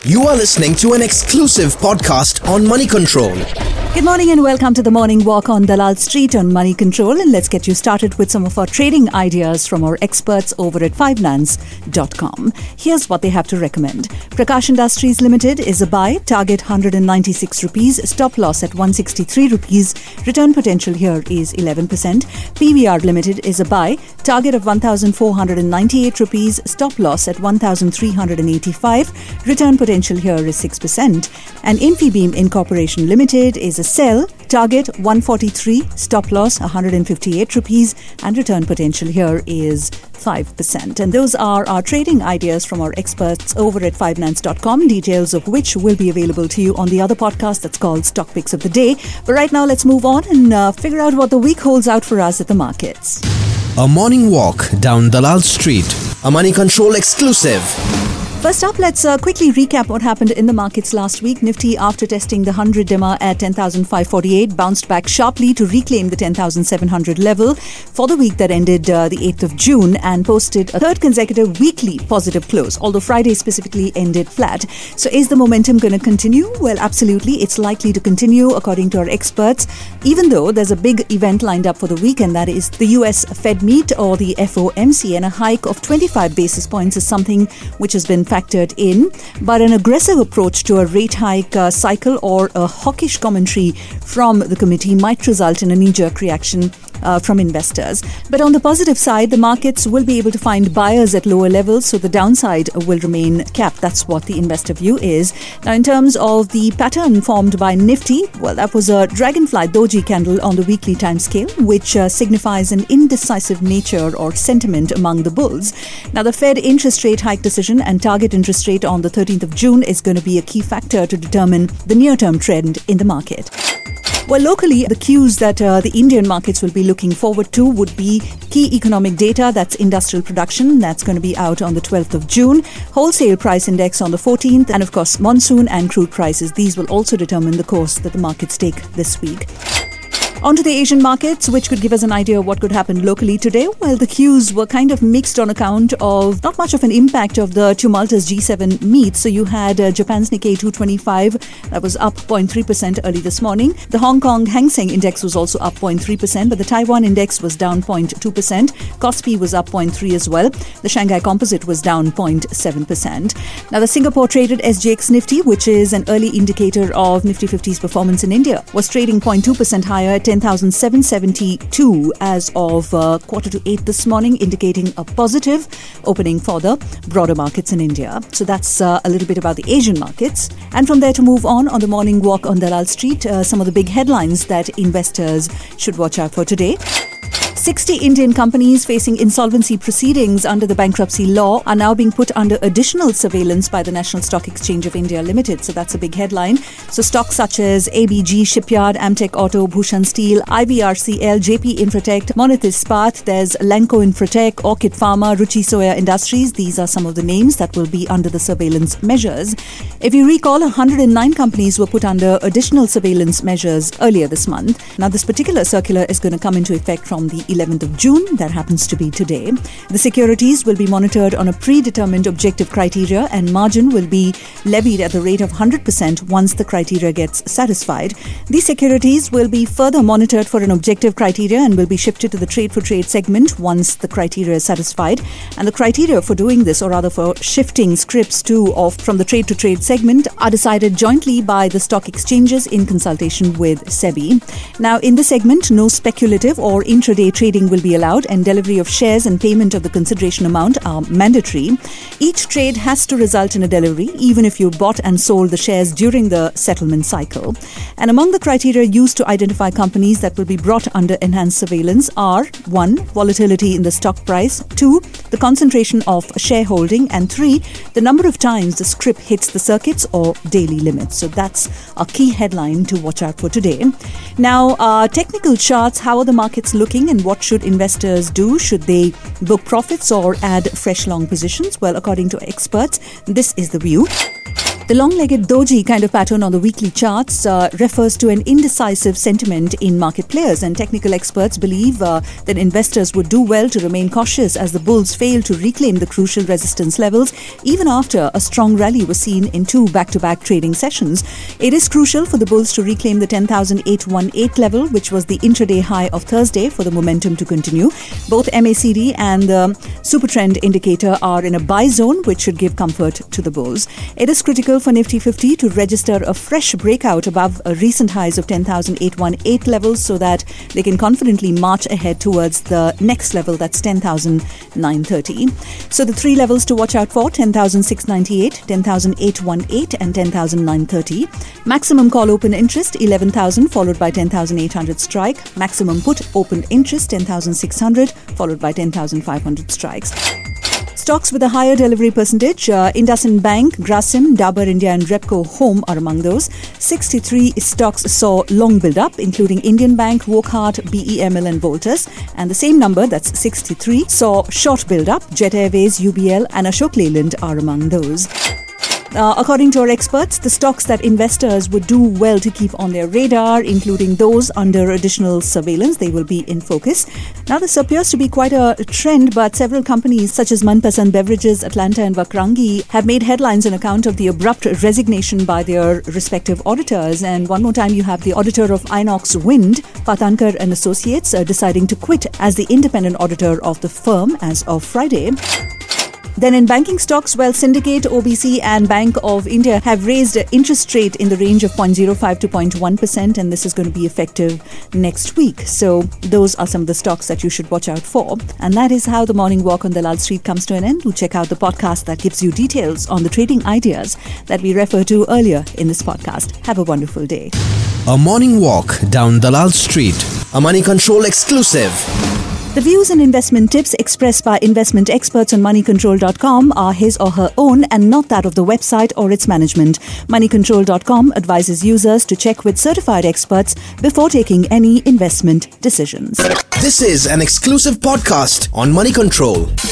You are listening to an exclusive podcast on Money Control. Good morning and welcome to the Morning Walk on Dalal Street on Money Control, and let's get you started with some of our trading ideas from our experts over at finance.com. Here's what they have to recommend. Prakash Industries Limited is a buy, target 196 rupees, stop loss at 163 rupees, return potential here is 11%. PVR Limited is a buy, target of 1498 rupees, stop loss at 1385, return potential here is 6%. And Infibeam Incorporation Limited is a sell, target 143, stop loss 158 rupees, and return potential here is 5%. And those are our trading ideas from our experts over at finance.com, details of which will be available to you on the other podcast that's called Stock Picks of the Day. But right now, let's move on and figure out what the week holds out for us at the markets. A morning walk down Dalal Street. A Money Control exclusive. First up, let's quickly recap what happened in the markets last week. Nifty, after testing the 100 DEMA at 10,548, bounced back sharply to reclaim the 10,700 level for the week that ended the 8th of June and posted a third consecutive weekly positive close, although Friday specifically ended flat. So is the momentum going to continue? Well, absolutely. It's likely to continue, according to our experts, even though there's a big event lined up for the weekend, that is the US Fed meet or the FOMC, and a hike of 25 basis points is something which has been factored in, but an aggressive approach to a rate hike cycle or a hawkish commentary from the committee might result in a knee-jerk reaction from investors. But on the positive side, the markets will be able to find buyers at lower levels, so the downside will remain capped. That's what the investor view is. Now, in terms of the pattern formed by Nifty, well, that was a dragonfly doji candle on the weekly time scale, which signifies an indecisive nature or sentiment among the bulls. Now, the Fed interest rate hike decision and target interest rate on the 13th of June is going to be a key factor to determine the near-term trend in the market. Well, locally, the cues that the Indian markets will be looking forward to would be key economic data, that's industrial production, that's going to be out on the 12th of June, wholesale price index on the 14th, and of course, monsoon and crude prices. These will also determine the course that the markets take this week. On to the Asian markets, which could give us an idea of what could happen locally today. Well, the cues were kind of mixed on account of not much of an impact of the tumultuous G7 meet. So you had Japan's Nikkei 225 that was up 0.3% early this morning. The Hong Kong Hang Seng Index was also up 0.3%, but the Taiwan Index was down 0.2%. Kospi was up 0.3% as well. The Shanghai Composite was down 0.7%. Now, the Singapore traded SGX Nifty, which is an early indicator of Nifty 50's performance in India, was trading 0.2% higher at 10,772 as of 7:45 this morning, indicating a positive opening for the broader markets in India. So that's a little bit about the Asian markets. And from there to move on the morning walk on Dalal Street, some of the big headlines that investors should watch out for today. 60 Indian companies facing insolvency proceedings under the bankruptcy law are now being put under additional surveillance by the National Stock Exchange of India Limited. So that's a big headline. So stocks such as ABG Shipyard, Amtech Auto, Bhushan Steel, IVRCL, JP Infratech, Monith Ispat, there's Lanco Infratech, Orchid Pharma, Ruchi Soya Industries. These are some of the names that will be under the surveillance measures. If you recall, 109 companies were put under additional surveillance measures earlier this month. Now, this particular circular is going to come into effect from the 11th of June. That happens to be today. The securities will be monitored on a predetermined objective criteria, and margin will be levied at the rate of 100% once the criteria gets satisfied. These securities will be further monitored for an objective criteria and will be shifted to the trade for trade segment once the criteria is satisfied. And the criteria for doing this, or rather for shifting scrips to or from the trade to trade segment, are decided jointly by the stock exchanges in consultation with SEBI. Now, in this segment, no speculative or intraday trading will be allowed, and delivery of shares and payment of the consideration amount are mandatory. Each trade has to result in a delivery, even if you bought and sold the shares during the settlement cycle. And among the criteria used to identify companies that will be brought under enhanced surveillance are 1. Volatility in the stock price, 2. The concentration of shareholding, and 3. The number of times the scrip hits the circuits or daily limits. So that's a key headline to watch out for today. Now, technical charts, how are the markets looking and what should investors do? Should they book profits or add fresh long positions? Well, according to experts, this is the view. The long-legged doji kind of pattern on the weekly charts refers to an indecisive sentiment in market players, and technical experts believe that investors would do well to remain cautious as the bulls fail to reclaim the crucial resistance levels even after a strong rally was seen in two back-to-back trading sessions. It is crucial for the bulls to reclaim the 10,818 level, which was the intraday high of Thursday, for the momentum to continue. Both MACD and the Supertrend indicator are in a buy zone, which should give comfort to the bulls. It is critical for Nifty 50 to register a fresh breakout above recent highs of 10,818 levels so that they can confidently march ahead towards the next level, that's 10,930. So the three levels to watch out for: 10,698, 10,818 and 10,930. Maximum call open interest 11,000 followed by 10,800 strike. Maximum put open interest 10,600 followed by 10,500 strikes. Stocks with a higher delivery percentage: IndusInd Bank, Grasim, Dabur India and Repco Home are among those. 63 stocks saw long build-up, including Indian Bank, Wockhardt, BEML and Voltas. And the same number, that's 63, saw short build-up. Jet Airways, UBL and Ashok Leyland are among those. According to our experts, the stocks that investors would do well to keep on their radar, including those under additional surveillance, they will be in focus. Now, this appears to be quite a trend, but several companies such as Manpasand Beverages, Atlanta and Vakrangi have made headlines on account of the abrupt resignation by their respective auditors. And one more time, you have the auditor of Inox Wind, Patankar and Associates, deciding to quit as the independent auditor of the firm as of Friday. Then in banking stocks, Syndicate, OBC and Bank of India have raised interest rate in the range of 0.05 to 0.1%, and this is going to be effective next week. So those are some of the stocks that you should watch out for. And that is how the morning walk on Dalal Street comes to an end. Do check out the podcast that gives you details on the trading ideas that we referred to earlier in this podcast. Have a wonderful day. A morning walk down Dalal Street. A Money Control exclusive. The views and investment tips expressed by investment experts on moneycontrol.com are his or her own and not that of the website or its management. Moneycontrol.com advises users to check with certified experts before taking any investment decisions. This is an exclusive podcast on Money Control.